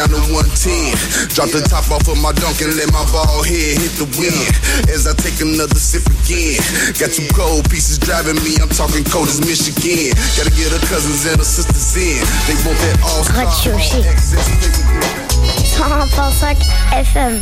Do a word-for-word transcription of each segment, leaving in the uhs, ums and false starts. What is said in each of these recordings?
down to one ten. Drop the top off of my dunk and let my ball head hit the wind. As I take another sip again. Got two cold pieces driving me, I'm talking cold as Michigan. Gotta get her cousins and her sisters in. They want that all-star. Radio G. cent un virgule cinq F M.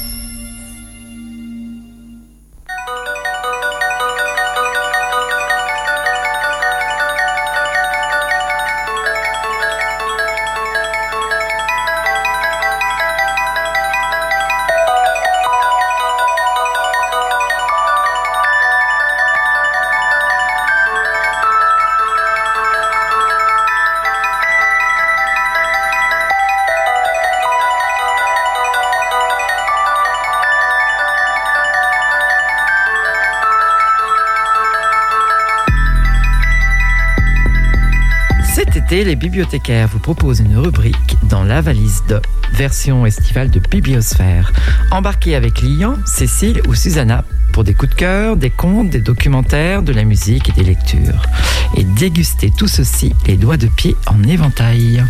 Les bibliothécaires vous proposent une rubrique dans la valise de version estivale de Bibliosphère. Embarquez avec Lian, Cécile ou Susanna pour des coups de cœur, des contes, des documentaires, de la musique et des lectures. Et dégustez tout ceci les doigts de pied en éventail.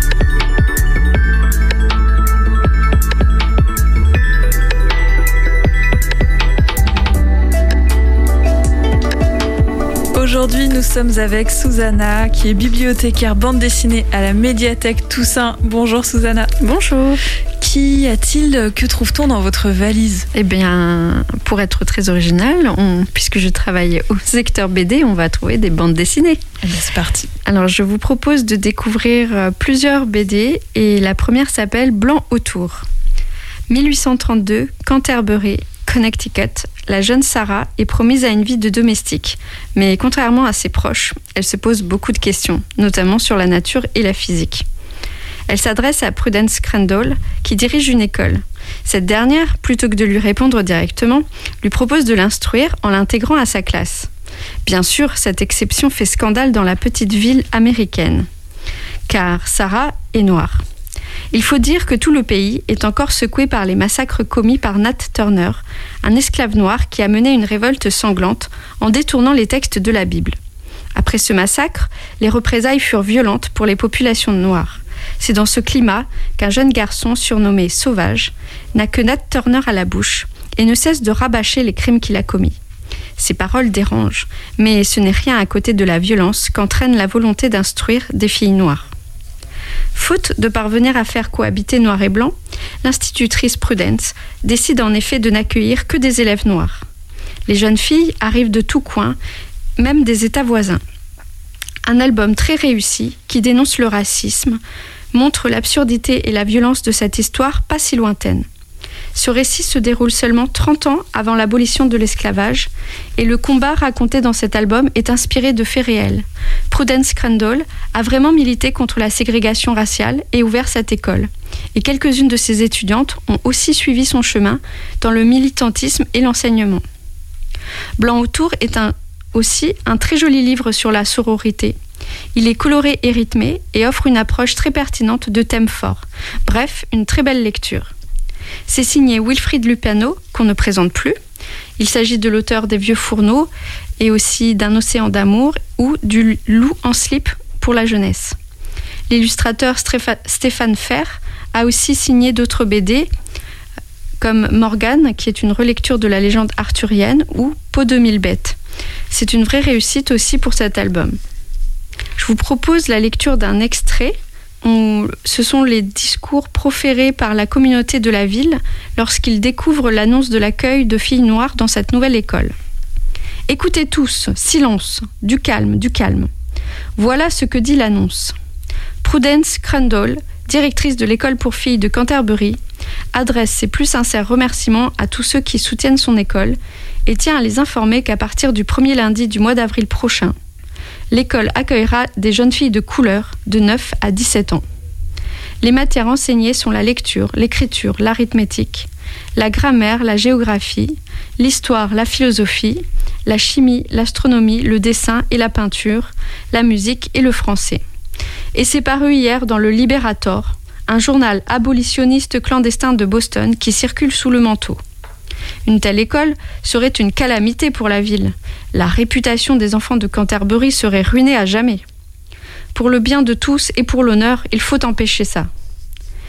Aujourd'hui, nous sommes avec Susanna, qui est bibliothécaire bande dessinée à la médiathèque Toussaint. Bonjour Susanna. Bonjour. Qu'y a-t-il, que trouve-t-on dans votre valise ? Eh bien, pour être très original, on, puisque je travaille au secteur B D, on va trouver des bandes dessinées. Eh bien, c'est parti. Alors, je vous propose de découvrir plusieurs B D et la première s'appelle Blanc autour. mille huit cent trente-deux, Canterbury, Connecticut, la jeune Sarah est promise à une vie de domestique. Mais contrairement à ses proches, elle se pose beaucoup de questions, notamment sur la nature et la physique. Elle s'adresse à Prudence Crandall, qui dirige une école. Cette dernière, plutôt que de lui répondre directement, lui propose de l'instruire en l'intégrant à sa classe. Bien sûr, cette exception fait scandale dans la petite ville américaine, car Sarah est noire. Il faut dire que tout le pays est encore secoué par les massacres commis par Nat Turner, un esclave noir qui a mené une révolte sanglante en détournant les textes de la Bible. Après ce massacre, les représailles furent violentes pour les populations noires. C'est dans ce climat qu'un jeune garçon surnommé Sauvage n'a que Nat Turner à la bouche et ne cesse de rabâcher les crimes qu'il a commis. Ces paroles dérangent, mais ce n'est rien à côté de la violence qu'entraîne la volonté d'instruire des filles noires. Faute de parvenir à faire cohabiter noir et blanc, l'institutrice Prudence décide en effet de n'accueillir que des élèves noirs. Les jeunes filles arrivent de tous coins, même des États voisins. Un album très réussi qui dénonce le racisme montre l'absurdité et la violence de cette histoire pas si lointaine. Ce récit se déroule seulement trente ans avant l'abolition de l'esclavage et le combat raconté dans cet album est inspiré de faits réels. Prudence Crandall a vraiment milité contre la ségrégation raciale et ouvert cette école. Et quelques-unes de ses étudiantes ont aussi suivi son chemin dans le militantisme et l'enseignement. Blanc autour est un, aussi un très joli livre sur la sororité. Il est coloré et rythmé et offre une approche très pertinente de thèmes forts. Bref, une très belle lecture. C'est signé Wilfrid Lupano, qu'on ne présente plus. Il s'agit de l'auteur des Vieux Fourneaux et aussi d'Un océan d'amour ou du Loup en slip pour la jeunesse. L'illustrateur Stéphane Fer a aussi signé d'autres B D comme Morgane, qui est une relecture de la légende arthurienne, ou Peau de mille bêtes. C'est une vraie réussite aussi pour cet album. Je vous propose la lecture d'un extrait. On, ce sont les discours proférés par la communauté de la ville lorsqu'ils découvrent l'annonce de l'accueil de filles noires dans cette nouvelle école. « Écoutez tous, silence, du calme, du calme. Voilà ce que dit l'annonce. Prudence Crandall, directrice de l'école pour filles de Canterbury, adresse ses plus sincères remerciements à tous ceux qui soutiennent son école et tient à les informer qu'à partir du premier lundi du mois d'avril prochain, l'école accueillera des jeunes filles de couleur de neuf à dix-sept ans. Les matières enseignées sont la lecture, l'écriture, l'arithmétique, la grammaire, la géographie, l'histoire, la philosophie, la chimie, l'astronomie, le dessin et la peinture, la musique et le français. Et c'est paru hier dans le Liberator, un journal abolitionniste clandestin de Boston qui circule sous le manteau. Une telle école serait une calamité pour la ville. La réputation des enfants de Canterbury serait ruinée à jamais. Pour le bien de tous et pour l'honneur, il faut empêcher ça.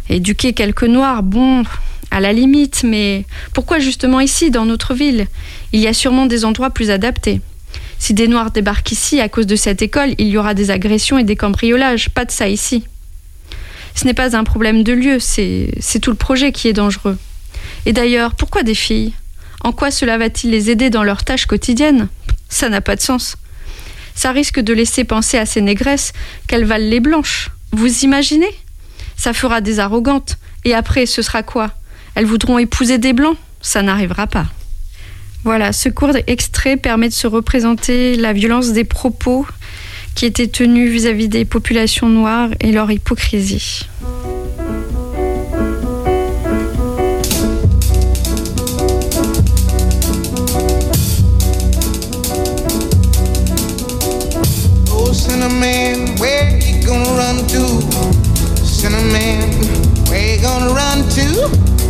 Éduquer quelques noirs, bon, à la limite, mais pourquoi justement ici, dans notre ville ? Il y a sûrement des endroits plus adaptés. Si des noirs débarquent ici à cause de cette école, il y aura des agressions et des cambriolages, pas de ça ici. Ce n'est pas un problème de lieu, c'est, c'est tout le projet qui est dangereux. Et d'ailleurs, pourquoi des filles ? En quoi cela va-t-il les aider dans leurs tâches quotidiennes ? Ça n'a pas de sens. Ça risque de laisser penser à ces négresses qu'elles valent les blanches. Vous imaginez ? Ça fera des arrogantes. Et après, ce sera quoi ? Elles voudront épouser des blancs ? Ça n'arrivera pas. Voilà, ce court extrait permet de se représenter la violence des propos qui étaient tenus vis-à-vis des populations noires et leur hypocrisie. Oh, Cinnamon, where you gonna run to? Cinnamon, where you gonna run to?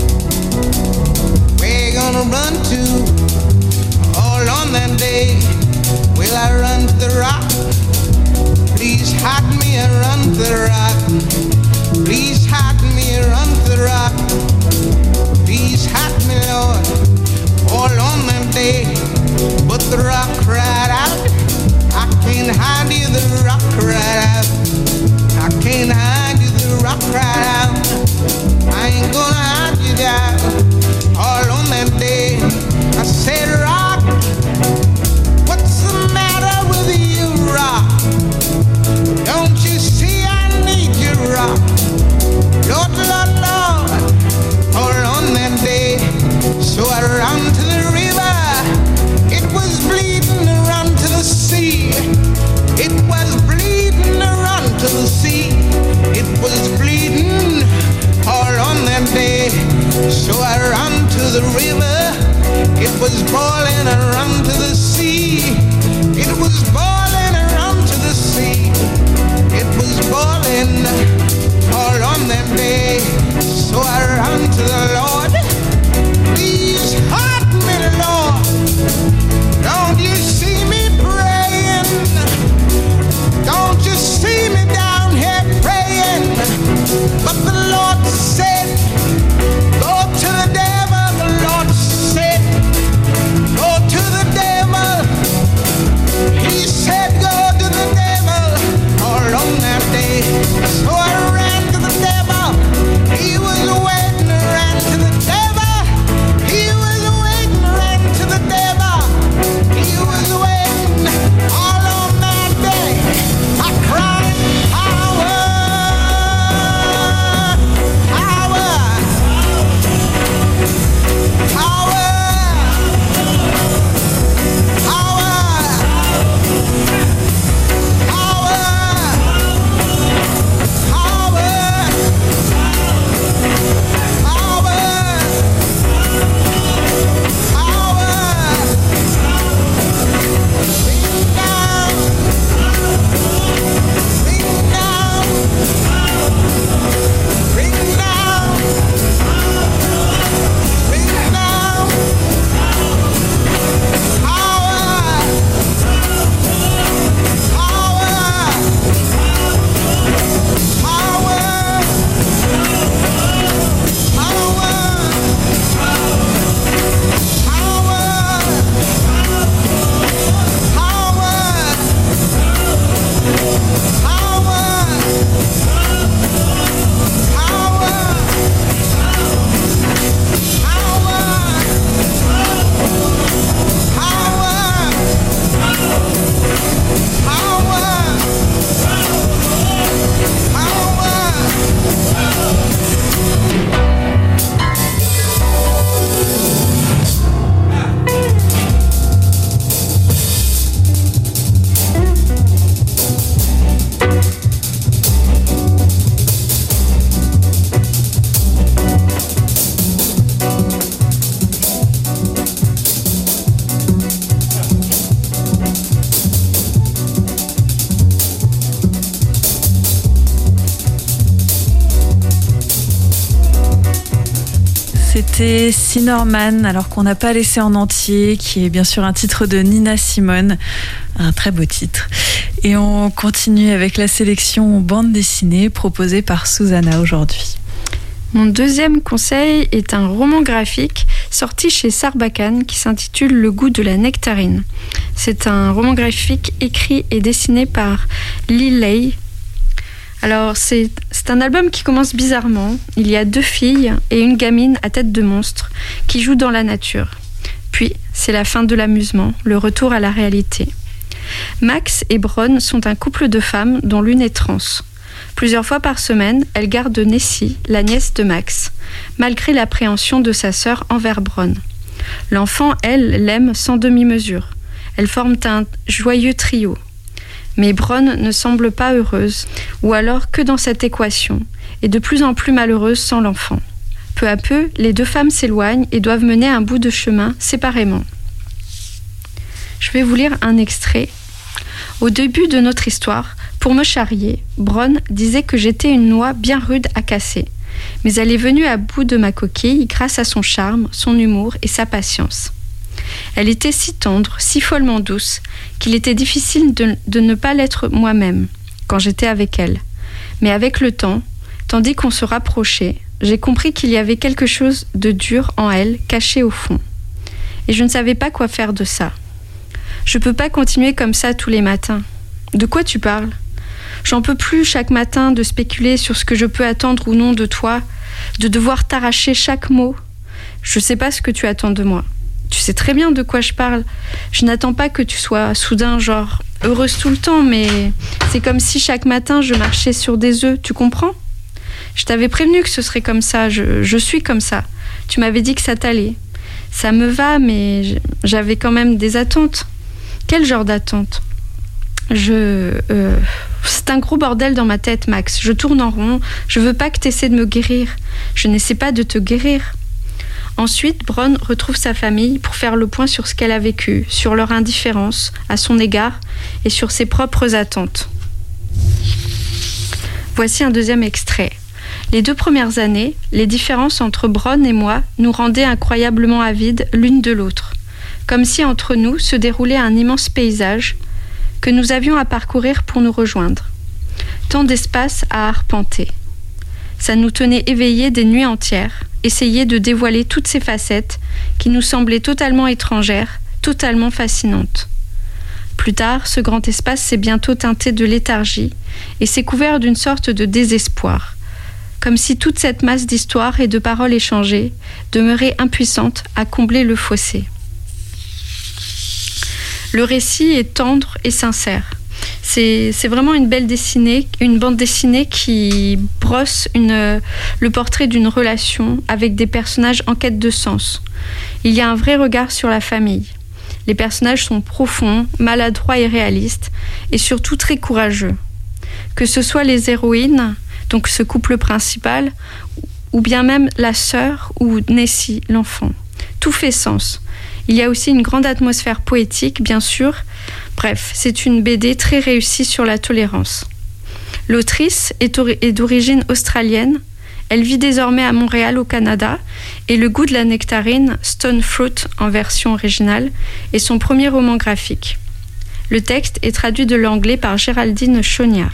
Where you gonna run to? All on that day, will I run to the rock? Please hide me and run to the rock. Please hide me and run to the rock. Please hide me, Lord. All on that day, but the rock cried out. I can't hide you, the rock cried out. I can't hide you, the rock cried out. I ain't gonna hide you down. All on that day, I said, rock, what's the matter with you, rock? Don't you see I need you, rock? Lord, Lord, Lord, all on that day, so I ran to the river. It was bleeding to run to the sea. It was bleeding to run to the sea. It was bleeding all on that day, so I ran to the river. It was boiling and run to the sea. It was boiling and run to the sea. It was boiling all on that day, so I ran to the Lord. Please hide me, Lord. Don't you see me praying? Don't you see me down here praying? But the Lord said, go to the devil. The Lord said, go to the devil. He said, go to the devil. All on that day, so I ran to the devil. He was waiting, ran to the devil. He was waiting, ran to the devil. He was waiting all on that day. I cried, power, power, power, C'était Cinnamon, alors qu'on n'a pas laissé en entier, qui est bien sûr un titre de Nina Simone, un très beau titre. Et on continue avec la sélection bande dessinée proposée par Susanna aujourd'hui. Mon deuxième conseil est un roman graphique sorti chez Sarbacane qui s'intitule Le goût de la nectarine. C'est un roman graphique écrit et dessiné par Lee Lay. Alors, c'est, c'est un album qui commence bizarrement. Il y a deux filles et une gamine à tête de monstre qui jouent dans la nature. Puis, c'est la fin de l'amusement, le retour à la réalité. Max et Bron sont un couple de femmes dont l'une est trans. Plusieurs fois par semaine, elle garde Nessie, la nièce de Max, malgré l'appréhension de sa sœur envers Bron. L'enfant, elle, l'aime sans demi-mesure. Elles forment un joyeux trio. Mais Bron ne semble pas heureuse, ou alors que dans cette équation, et de plus en plus malheureuse sans l'enfant. Peu à peu, les deux femmes s'éloignent et doivent mener un bout de chemin séparément. Je vais vous lire un extrait. Au début de notre histoire, pour me charrier, Bron disait que j'étais une noix bien rude à casser. Mais elle est venue à bout de ma coquille grâce à son charme, son humour et sa patience. Elle était si tendre, si follement douce, qu'il était difficile de, de ne pas l'être moi-même quand j'étais avec elle. Mais avec le temps, tandis qu'on se rapprochait, j'ai compris qu'il y avait quelque chose de dur en elle, caché au fond. Et je ne savais pas quoi faire de ça. Je peux pas continuer comme ça tous les matins. De quoi tu parles ? J'en peux plus chaque matin de spéculer sur ce que je peux attendre ou non de toi, de devoir t'arracher chaque mot. Je sais pas ce que tu attends de moi. Tu sais très bien de quoi je parle. Je n'attends pas que tu sois soudain genre heureuse tout le temps, mais c'est comme si chaque matin je marchais sur des œufs, tu comprends ? Je t'avais prévenu que ce serait comme ça, je, je suis comme ça. Tu m'avais dit que ça t'allait. Ça me va, mais j'avais quand même des attentes. Quel genre d'attentes ? Je... Euh, c'est un gros bordel dans ma tête, Max. Je tourne en rond. Je veux pas que t'essaies de me guérir. Je n'essaie pas de te guérir. Ensuite, Bron retrouve sa famille pour faire le point sur ce qu'elle a vécu, sur leur indifférence à son égard et sur ses propres attentes. Voici un deuxième extrait. Les deux premières années, les différences entre Bron et moi nous rendaient incroyablement avides l'une de l'autre, comme si entre nous se déroulait un immense paysage que nous avions à parcourir pour nous rejoindre. Tant d'espace à arpenter. Ça nous tenait éveillés des nuits entières, essayer de dévoiler toutes ces facettes qui nous semblaient totalement étrangères, totalement fascinantes. Plus tard, ce grand espace s'est bientôt teinté de léthargie et s'est couvert d'une sorte de désespoir, comme si toute cette masse d'histoires et de paroles échangées demeurait impuissante à combler le fossé. Le récit est tendre et sincère. C'est, c'est vraiment une belle dessinée, une bande dessinée qui brosse une, le portrait d'une relation avec des personnages en quête de sens. Il y a un vrai regard sur la famille. Les personnages sont profonds, maladroits et réalistes, et surtout très courageux. Que ce soit les héroïnes, donc ce couple principal, ou bien même la sœur ou Nessie, l'enfant. Tout fait sens. Il y a aussi une grande atmosphère poétique, bien sûr. Bref, c'est une B D très réussie sur la tolérance. L'autrice est, or- est d'origine australienne. Elle vit désormais à Montréal, au Canada. Et Le goût de la nectarine, Stone Fruit en version originale, est son premier roman graphique. Le texte est traduit de l'anglais par Géraldine Chaugnard.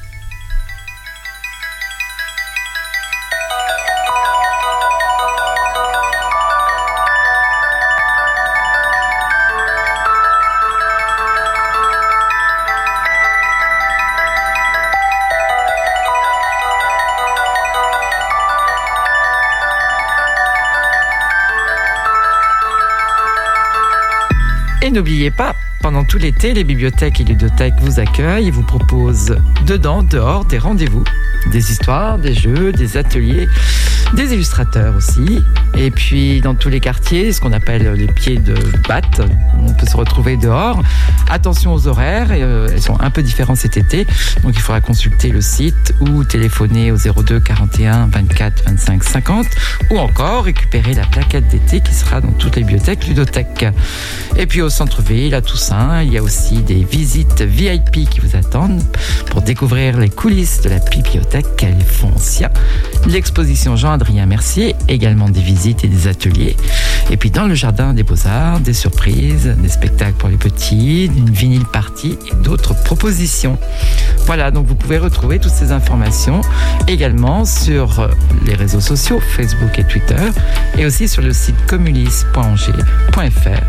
Et n'oubliez pas, pendant tout l'été, les bibliothèques et ludothèques vous accueillent et vous proposent dedans, dehors, des rendez-vous, des histoires, des jeux, des ateliers, des illustrateurs aussi. Et puis dans tous les quartiers, ce qu'on appelle les pieds de batte, on peut se retrouver dehors. Attention aux horaires, euh, elles sont un peu différentes cet été, donc il faudra consulter le site ou téléphoner au zéro deux quarante et un vingt-quatre vingt-cinq cinquante ou encore récupérer la plaquette d'été qui sera dans toutes les bibliothèques ludothèques. Et puis au centre-ville, à Toussaint, il y a aussi des visites V I P qui vous attendent pour découvrir les coulisses de la bibliothèque Califoncia, l'exposition Jean-Adrien Mercier, également des visites et des ateliers. Et puis dans le jardin des Beaux-Arts, des surprises, des spectacles pour les petits, une vinyle party et d'autres propositions. Voilà, donc vous pouvez retrouver toutes ces informations également sur les réseaux sociaux, Facebook et Twitter, et aussi sur le site commulis point angers point f r.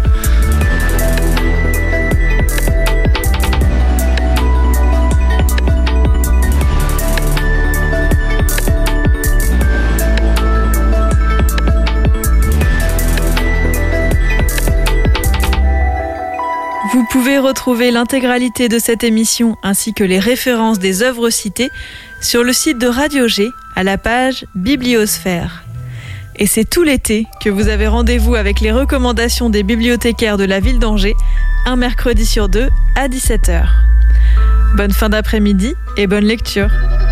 Vous pouvez retrouver l'intégralité de cette émission ainsi que les références des œuvres citées sur le site de Radio G à la page Bibliosphère. Et c'est tout l'été que vous avez rendez-vous avec les recommandations des bibliothécaires de la ville d'Angers, un mercredi sur deux à dix-sept heures. Bonne fin d'après-midi et bonne lecture.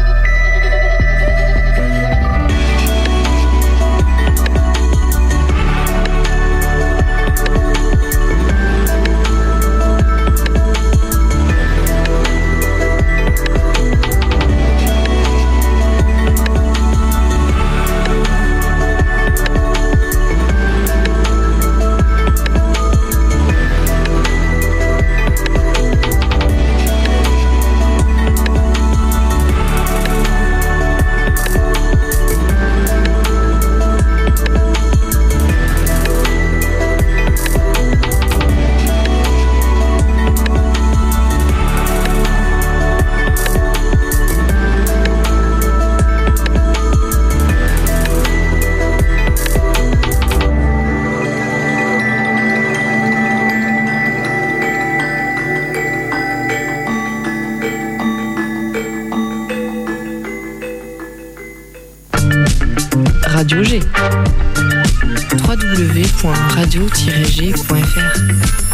Radio G. w w w point radio tiret g point f r.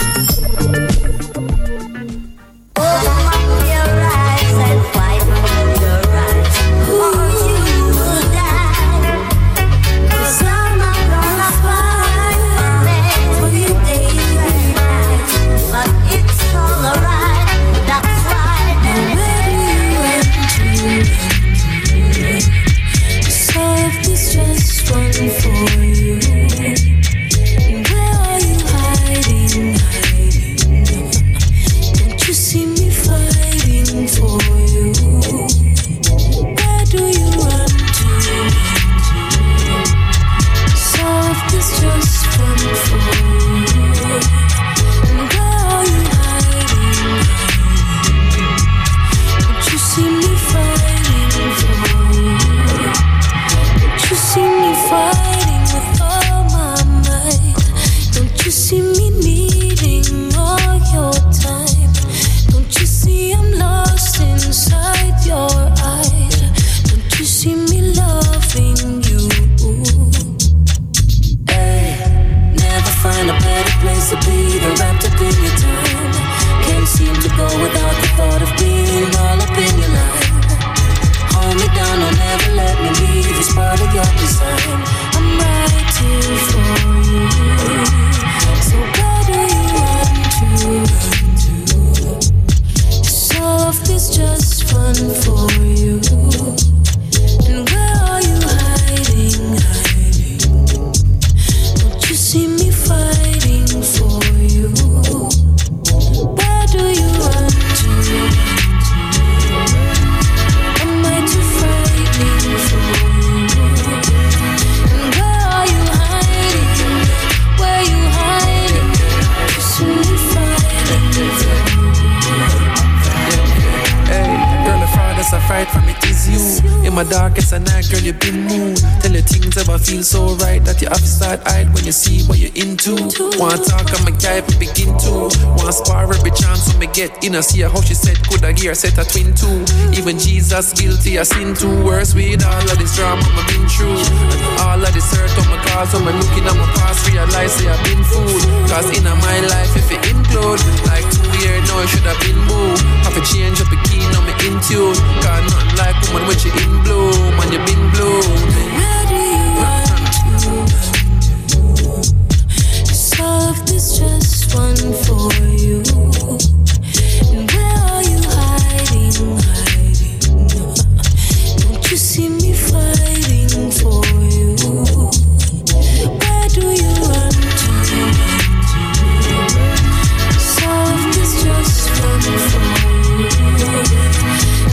Feel so right that you have to start hide when you see what you're into. Wanna talk on my guy if begin to. Wanna spar every chance when me get in. I see how she said could I hear set a twin two. Even Jesus guilty I sin too. Worse with all of this drama I've been through. And all of this hurt on my cause when I'm looking at my past realize say I've been fooled. Cause in my life if it include like two years now it should have been boo. Have to change up the key now me in tune. Cause nothing like woman when you in bloom and you been blown. This just one for you. And where are you hiding, hiding? Don't you see me fighting for you? Where do you run to? So this just one for you.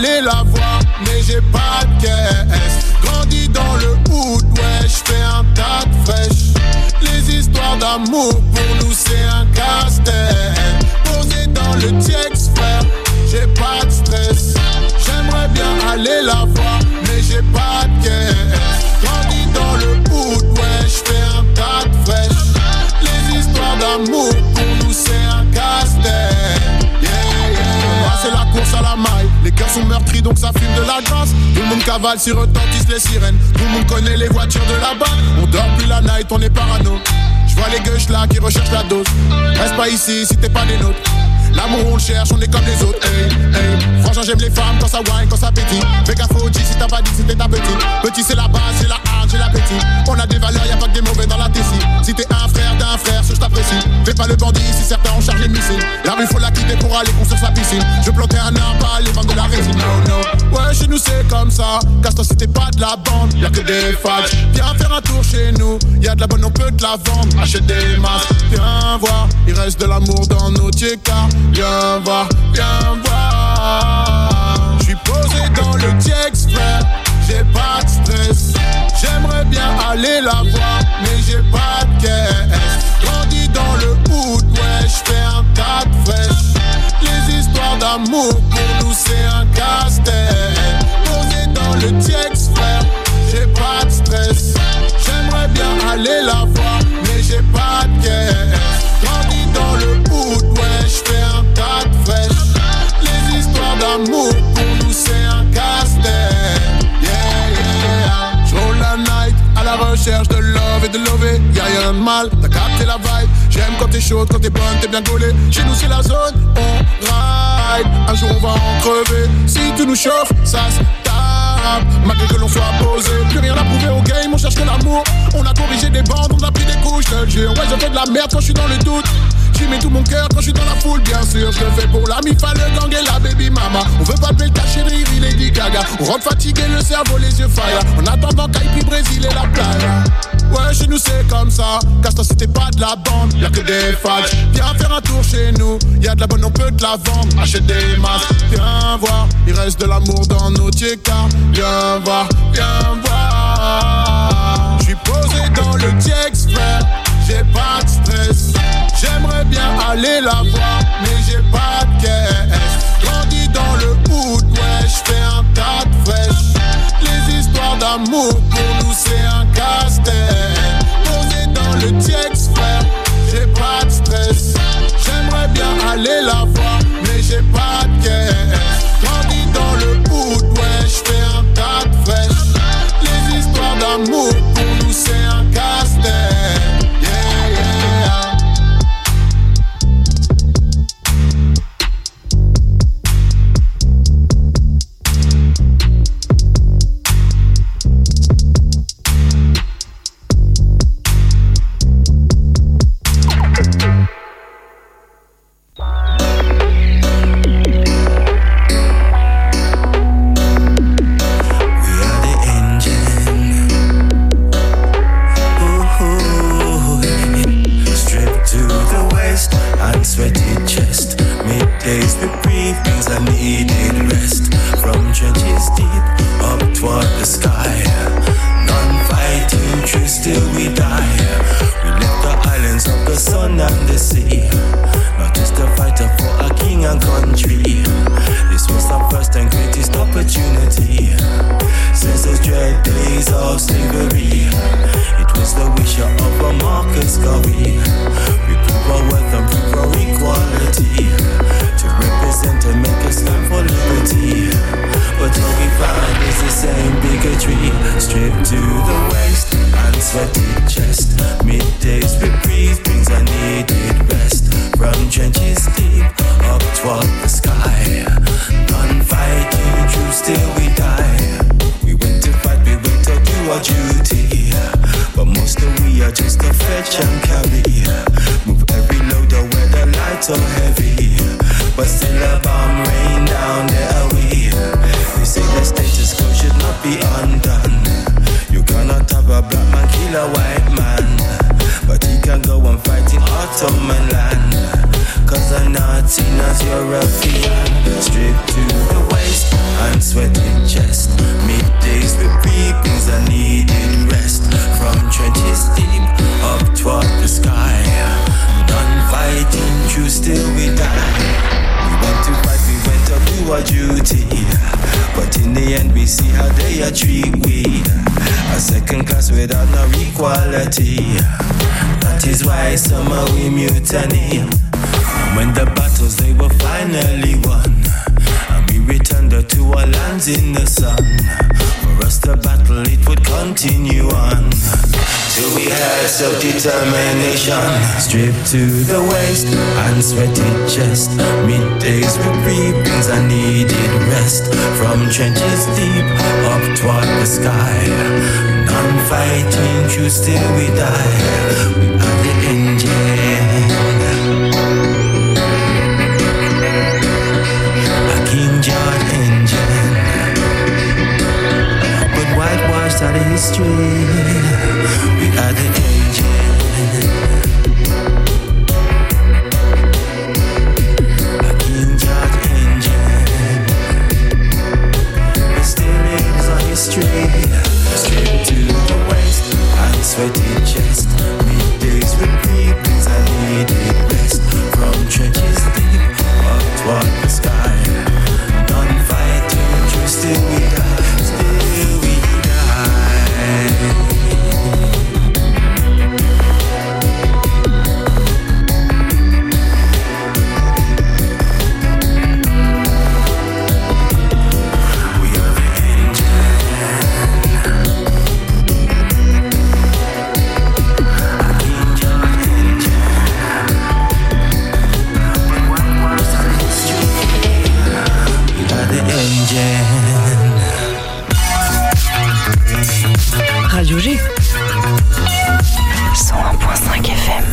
aller la voir, mais j'ai pas de caisse. Grandi dans le hood, ouais, j'fais un tas de fraîches. Les histoires d'amour, pour nous c'est un casse-tête. Posé dans le T-X, frère, j'ai pas de stress. J'aimerais bien aller la voir, mais j'ai pas de caisse. Grandi dans le hood, ouais, j'fais un tas de fraîches. Les histoires d'amour, pour nous c'est un casse-tête. Yeah, yeah. Ah, c'est la course à la maille. Les cœurs sont meurtris donc ça fume de la grâce. Tout le monde cavale, si retentissent les sirènes. Tout le monde connaît les voitures de là-bas. On dort plus la night, on est parano. J'vois les gueuches là qui recherchent la dose. Reste pas ici si t'es pas des nôtres. L'amour on le cherche, on est comme les autres. Hey, hey. Franchement j'aime les femmes quand ça wine, quand ça pétille. Fais gaffe au G si t'as pas dit c'était ta petite. Petit c'est la base, c'est la hard, j'ai l'appétit. On a des valeurs, y'a pas que des mauvais dans la tessie. Si t'es un frère d'un frère, ce je t'apprécie. Fais pas le bandit si certains ont chargé de missiles. La rue faut la quitter pour aller construire sa piscine. Je plantais un arbre, pas les ventes de la résine. No, no. Ouais chez nous c'est comme ça. Casse-toi si t'es pas de la bande, y'a que des fâches. Viens faire un tour chez nous, y'a de la bonne, on peut te la vendre. Achète des masques, viens voir. Il reste de l'amour dans nos tiécards. Viens voir, viens voir. J'suis posé dans le T-X, frère, j'ai pas de stress. J'aimerais bien aller la voir, mais j'ai pas de caisse. Grandi dans le hood, ouais, j'fais un tas de fraîches. Les histoires d'amour, pour nous c'est un casse-tête. Posé dans le T-X, frère, j'ai pas de stress. J'aimerais bien aller la voir, mais j'ai pas de caisse. Grandi dans le hood, ouais, j'fais un tas de fraîches. Les histoires d'amour, pour nous c'est un casse-tête. Yeah, yeah. J'roule la night, à la recherche de love et de lover. Y'a rien de mal, t'as capté la vibe. J'aime quand t'es chaude, quand t'es bonne, t'es bien gaulée. Chez nous c'est la zone, on ride. Un jour on va en crever. Si tu nous chauffes, ça se tape. Malgré que l'on soit posé, plus rien à prouver au game, on cherche que l'amour. On a corrigé des bandes, on a pris des couches, je te le jure. Ouais, je fais de la merde quand je suis dans le doute. J'y mets tout mon cœur quand je suis dans la foule, bien sûr. Je le fais pour la mifa, le gang et la baby mama. On veut pas le cacher, rire, il est dit gaga. On rentre fatigué, le cerveau, les yeux fire. En attendant Caipi, Brésil et la playa. Ouais, chez nous c'est comme ça. Casse-toi si t'es pas de la bande, y'a que des fâches. Viens faire un tour chez nous, y'a de la bonne, on peut te la vendre. Achète des masques, viens voir. Il reste de l'amour dans nos tiécards. Viens voir, viens voir. J'suis posé dans le T-X, frère, j'ai pas de stress. J'aimerais bien aller la voir, mais j'ai pas de caisse. Grandi dans le hood, ouais, j'fais un tas de fraîches. Les histoires d'amour, pour nous c'est un casse-tête. Posé dans le T-X, frère, j'ai pas de stress. J'aimerais bien aller la voir, mais j'ai pas de caisse. Grandi dans le hood, ouais, j'fais un tas de fraîches. Les histoires d'amour, pour nous c'est un casse-tête. Yeah, yeah. Sweaty chest, middays the briefings, I needed rest. From trenches deep up toward the sky, non-fighting truce till we die. We left the islands of the sun and the sea, not just a fighter for a king and country. This was our first and greatest opportunity since those dread days of slavery. It was the wish of a Marcus Garvey. We prove our worth and prove our equality, to represent and make us stand for liberty. our duty. But in the end we see how they are treat we. A second class without no equality. That is why somehow we mutiny. And when the battles they were finally won, and we returned to our lands in the sun, for us the battle it would continue on, till we had self-determination. Stripped to the waist and sweated chest, middays with reapings I needed rest. From trenches deep up toward the sky, non-fighting true still we die. We are the engine, a King John engine, but whitewashed out of history. We are the engine, a King George engine, but still it is our history. Straight to the waist and sweaty chest, middays with reapings I needed rest. From trenches deep up toward the sky, non-fighting true still we die, still we die. Radio G cent un point cinq F M.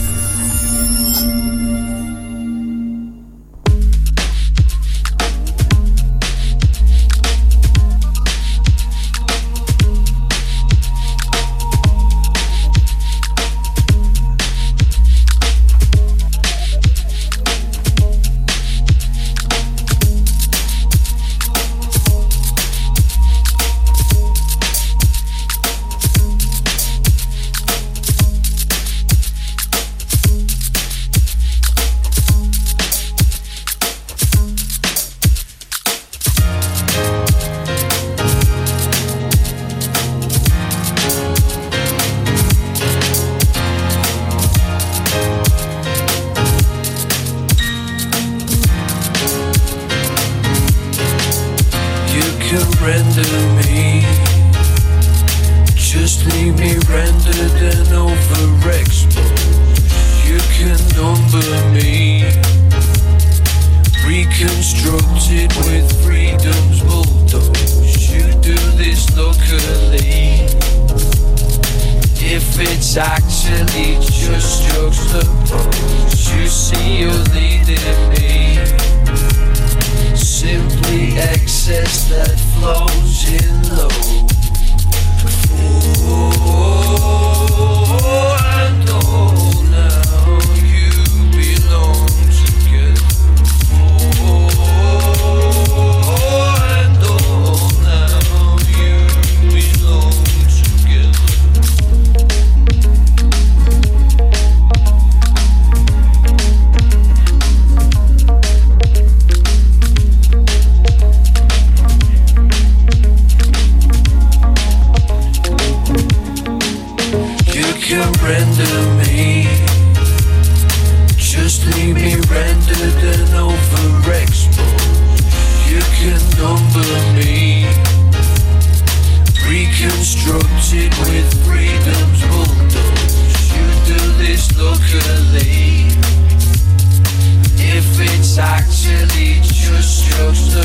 Just leave me rendered and overexposed.